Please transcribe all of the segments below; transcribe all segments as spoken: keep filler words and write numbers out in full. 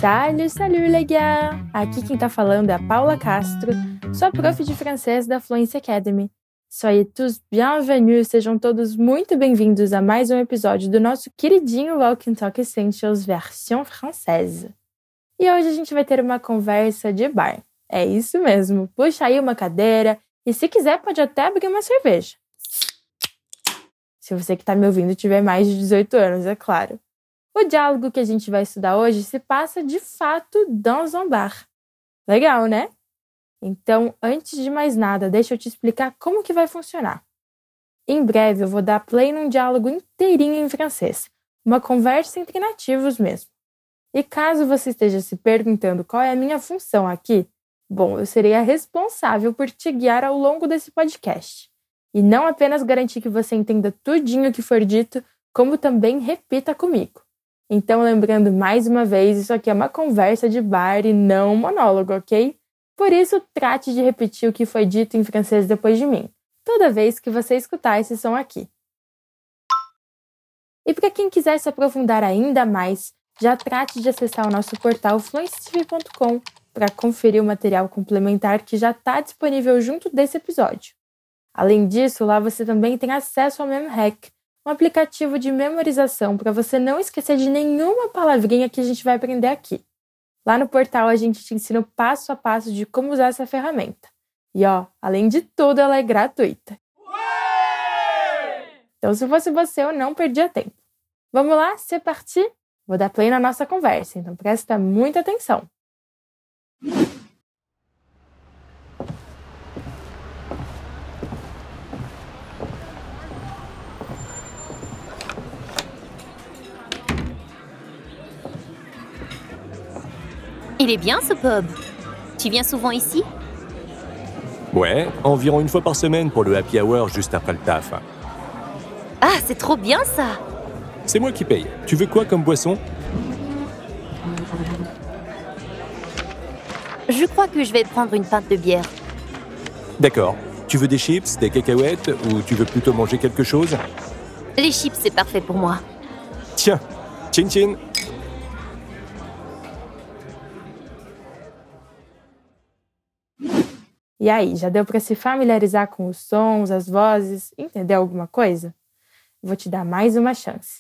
Salut, salut les gars! Aqui quem tá falando é a Paula Castro, sua prof de francês da Fluency Academy. Soyez tous bienvenus, sejam todos muito bem-vindos a mais um episódio do nosso queridinho Walk and Talk Essentials versão française. E hoje a gente vai ter uma conversa de bar. É isso mesmo, puxa aí uma cadeira e se quiser pode até abrir uma cerveja. Se você que tá me ouvindo tiver mais de dezoito anos, é claro. O diálogo que a gente vai estudar hoje se passa de fato dans un bar. Legal, né? Então, antes de mais nada, deixa eu te explicar como que vai funcionar. Em breve eu vou dar play num diálogo inteirinho em francês, uma conversa entre nativos mesmo. E caso você esteja se perguntando qual é a minha função aqui, bom, eu serei a responsável por te guiar ao longo desse podcast. E não apenas garantir que você entenda tudinho o que for dito, como também repita comigo. Então, lembrando mais uma vez, isso aqui é uma conversa de bar e não um monólogo, ok? Por isso, trate de repetir o que foi dito em francês depois de mim, toda vez que você escutar esse som aqui. E para quem quiser se aprofundar ainda mais, já trate de acessar o nosso portal fluency t v ponto com para conferir o material complementar que já está disponível junto desse episódio. Além disso, lá você também tem acesso ao MemHack, um aplicativo de memorização para você não esquecer de nenhuma palavrinha que a gente vai aprender aqui. Lá no portal a gente te ensina o passo a passo de como usar essa ferramenta. E ó, além de tudo, ela é gratuita. Então se fosse você, eu não perdia tempo. Vamos lá, c'est parti? Vou dar play na nossa conversa, então presta muita atenção. Il est bien ce pub. Tu viens souvent ici? Ouais, environ une fois par semaine pour le happy hour juste après le taf. Ah, c'est trop bien ça! C'est moi qui paye. Tu veux quoi comme boisson? Je crois que je vais prendre une pinte de bière. D'accord. Tu veux des chips, des cacahuètes ou tu veux plutôt manger quelque chose? Les chips, c'est parfait pour moi. Tiens, tchin tchin. E aí, já deu para se familiarizar com os sons, as vozes, entender alguma coisa? Vou te dar mais uma chance.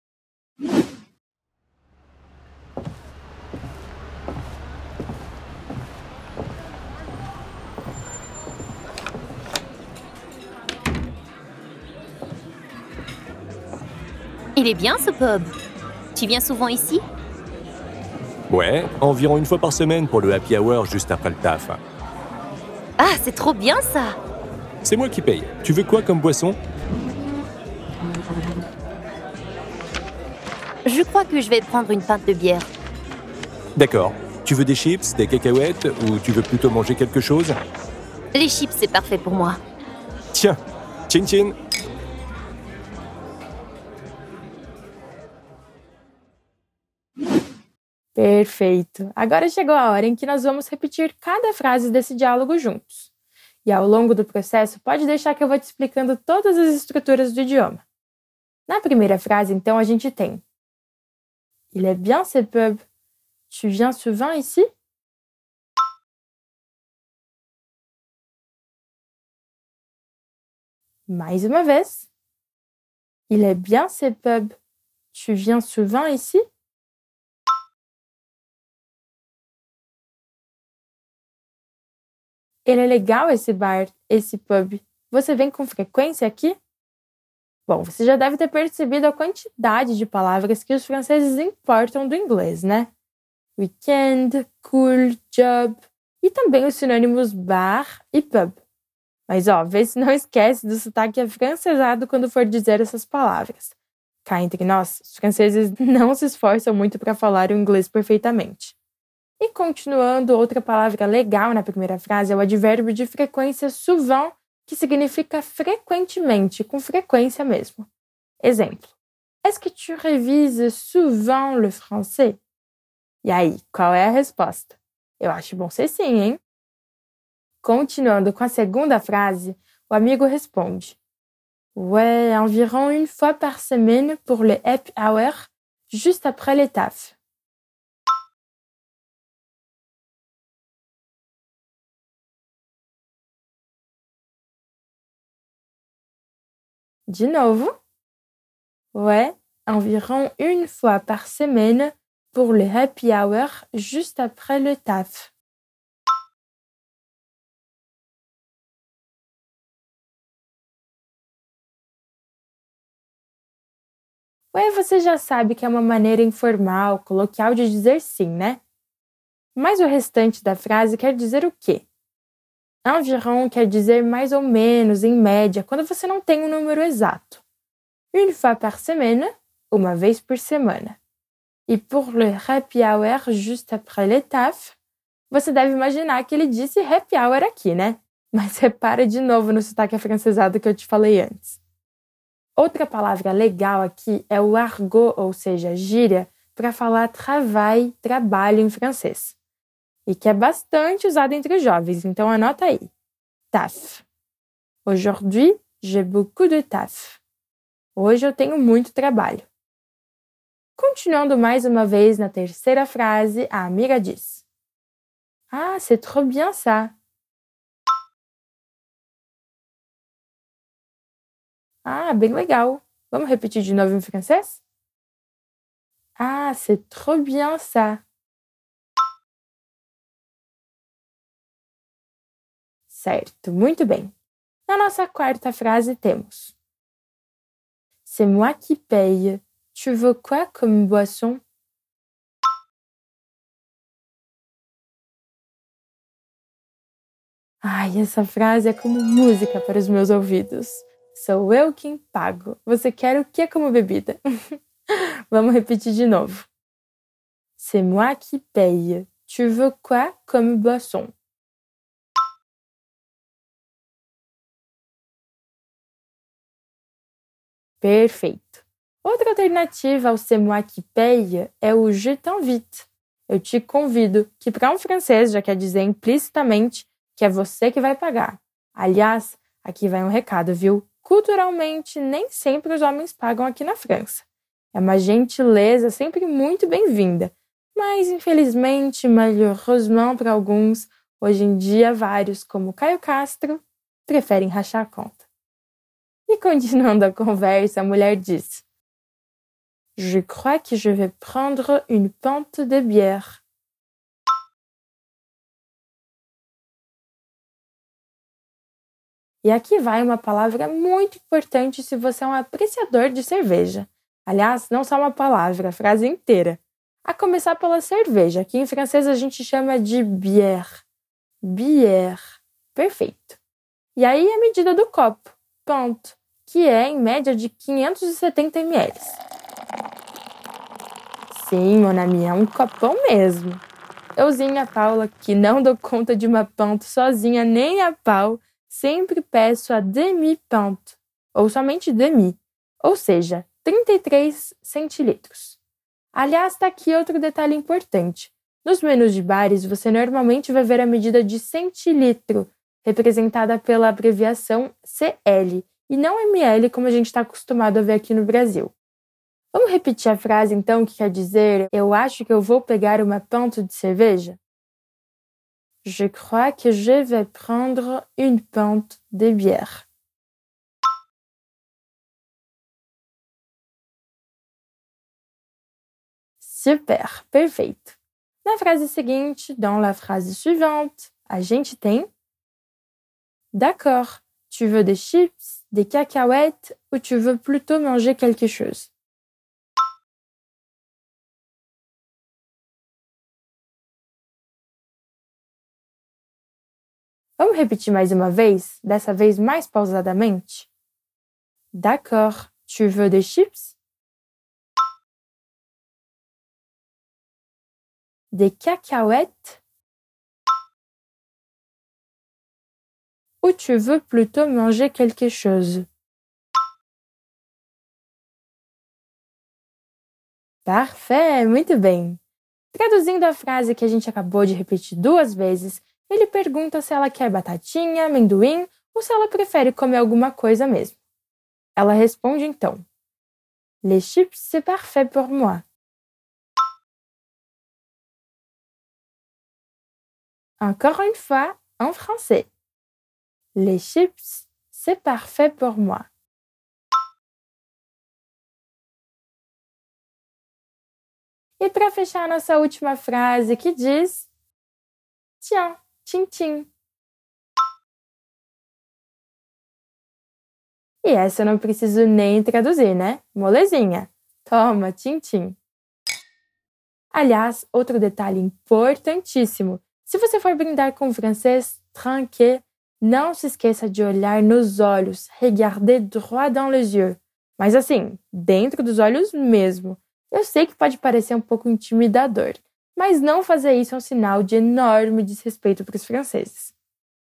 Il est bien ce pub. Tu viens souvent ici? Ouais, environ une fois par semaine pour le happy hour juste après le taf. Ah, c'est trop bien ça! C'est moi qui paye. Tu veux quoi comme boisson? Je crois que je vais prendre une pinte de bière. D'accord. Tu veux des chips, des cacahuètes ou tu veux plutôt manger quelque chose? Les chips, c'est parfait pour moi. Tiens, tchin tchin. Perfeito! Agora chegou a hora em que nós vamos repetir cada frase desse diálogo juntos. E ao longo do processo, pode deixar que eu vou te explicando todas as estruturas do idioma. Na primeira frase, então, a gente tem: Il est bien ce pub. Tu viens souvent ici? Mais uma vez. Il est bien ce pub. Tu viens souvent ici? Ele é legal esse bar, esse pub. Você vem com frequência aqui? Bom, você já deve ter percebido a quantidade de palavras que os franceses importam do inglês, né? Weekend, cool, job e também os sinônimos bar e pub. Mas ó, vê se não esquece do sotaque afrancesado quando for dizer essas palavras. Cá entre nós, os franceses não se esforçam muito para falar o inglês perfeitamente. E continuando, outra palavra legal na primeira frase é o advérbio de frequência souvent, que significa frequentemente, com frequência mesmo. Exemplo: Est-ce que tu révises souvent le français? E aí, qual é a resposta? Eu acho bom ser sim, hein? Continuando com a segunda frase, o amigo responde: Ouais, environ une fois par semaine pour le happy hour, juste après le taf. De novo. Ouais, environ une fois par semaine pour le happy hour juste après le taf. Ué, você já sabe que é uma maneira informal, coloquial de dizer sim, né? Mas o restante da frase quer dizer o quê? Environ quer dizer mais ou menos, em média, quando você não tem um número exato. Une fois par semaine, uma vez por semana. E pour le happy hour juste après le taf, você deve imaginar que ele disse happy hour aqui, né? Mas repara de novo no sotaque afrancesado que eu te falei antes. Outra palavra legal aqui é o argot, ou seja, gíria, para falar travail, trabalho em francês. E que é bastante usado entre os jovens, então anota aí. Taf. Aujourd'hui, j'ai beaucoup de taf. Hoje eu tenho muito trabalho. Continuando mais uma vez na terceira frase, a amiga diz: Ah, c'est trop bien ça. Ah, bem legal. Vamos repetir de novo em francês? Ah, c'est trop bien ça. Certo, muito bem. Na nossa quarta frase temos: C'est moi qui paye. Tu veux quoi comme boisson? Ai, essa frase é como música para os meus ouvidos. Sou eu quem pago. Você quer o que como bebida? Vamos repetir de novo. C'est moi qui paye. Tu veux quoi comme boisson? Perfeito. Outra alternativa ao c'est moi qui paye é o je t'invite. Eu te convido, que para um francês já quer dizer implicitamente que é você que vai pagar. Aliás, aqui vai um recado, viu? Culturalmente, nem sempre os homens pagam aqui na França. É uma gentileza sempre muito bem-vinda. Mas, infelizmente, malheureusement para alguns, hoje em dia vários, como Caio Castro, preferem rachar a conta. E continuando a conversa, a mulher diz: Je crois que je vais prendre une pinte de bière. E aqui vai uma palavra muito importante se você é um apreciador de cerveja. Aliás, não só uma palavra, a frase inteira. A começar pela cerveja, que em francês a gente chama de bière. Bière. Perfeito. E aí a medida do copo, pinte, que é em média de quinhentos e setenta mililitros. Sim, mon ami, é um copão mesmo. Euzinha Paula, que não dou conta de uma pinte sozinha nem a pau, sempre peço a demi-pinte, ou somente demi, ou seja, trinta e três centilitros. Aliás, está aqui outro detalhe importante. Nos menus de bares, você normalmente vai ver a medida de centilitro, representada pela abreviação C L, e não M L, como a gente está acostumado a ver aqui no Brasil. Vamos repetir a frase, então, que quer dizer eu acho que eu vou pegar uma pinte de cerveja? Je crois que je vais prendre une pinte de bière. Super, perfeito. Na frase seguinte, dans la phrase suivante, a gente tem D'accord, tu veux des chips, des cacahuètes ou tu veux plutôt manger quelque chose? Vamos repetir mais uma vez, dessa vez mais pausadamente? D'accord, tu veux des chips? Des cacahuètes? Ou tu veux plutôt manger quelque chose? Parfait, muito bem! Traduzindo a frase que a gente acabou de repetir duas vezes, ele pergunta se ela quer batatinha, amendoim ou se ela prefere comer alguma coisa mesmo. Ela responde então: Les chips, c'est parfait pour moi. Encore une fois, en français. Les chips, c'est parfait pour moi. E para fechar a nossa última frase que diz: Tiens, tchim tchim. E essa eu não preciso nem traduzir, né? Molezinha. Toma, tchim tchim. Aliás, outro detalhe importantíssimo. Se você for brindar com francês, tranquille, não se esqueça de olhar nos olhos, regarder droit dans les yeux. Mas assim, dentro dos olhos mesmo. Eu sei que pode parecer um pouco intimidador, mas não fazer isso é um sinal de enorme desrespeito para os franceses.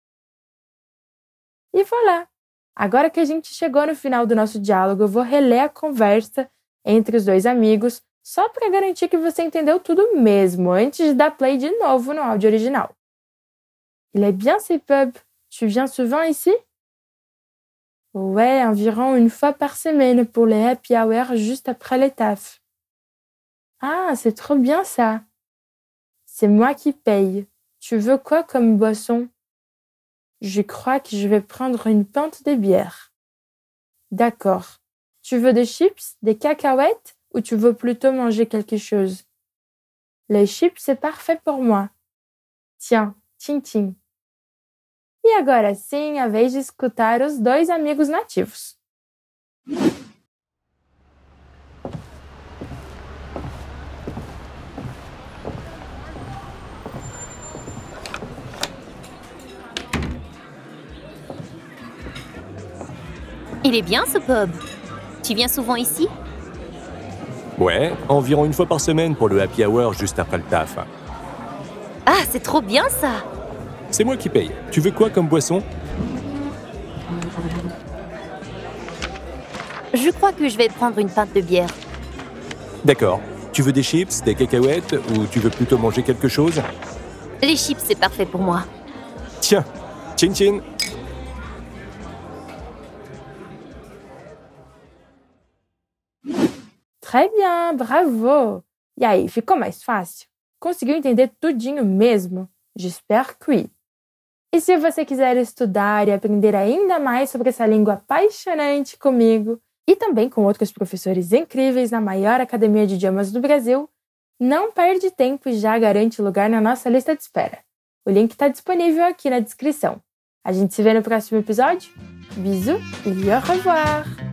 E voilà! Agora que a gente chegou no final do nosso diálogo, eu vou reler a conversa entre os dois amigos, só para garantir que você entendeu tudo mesmo, antes de dar play de novo no áudio original. Il est bien ce pub. Tu viens souvent ici? Ouais, environ une fois par semaine pour les happy hours juste après les tafs. Ah, c'est trop bien ça. C'est moi qui paye. Tu veux quoi comme boisson? Je crois que je vais prendre une pinte de bière. D'accord. Tu veux des chips, des cacahuètes ou tu veux plutôt manger quelque chose? Les chips, c'est parfait pour moi. Tiens, tchim tchim. E agora sim, a vez de escutar os dois amigos nativos. Il est bien ce pub. Tu viens souvent ici? Ouais, environ une fois par semaine pour le happy hour juste après le taf. Ah, c'est trop bien ça! C'est moi qui paye. Tu veux quoi comme boisson? Je crois que je vais prendre une pinte de bière. D'accord. Tu veux des chips, des cacahuètes ou tu veux plutôt manger quelque chose? Les chips, c'est parfait pour moi. Tiens, tchin tchin. Très bien, bravo! E aí, ficou mais fácil? Conseguiu entender tudinho mesmo? J'espère que oui. E se você quiser estudar e aprender ainda mais sobre essa língua apaixonante comigo e também com outros professores incríveis na maior academia de idiomas do Brasil, não perde tempo e já garante lugar na nossa lista de espera. O link está disponível aqui na descrição. A gente se vê no próximo episódio. Bisous e au revoir!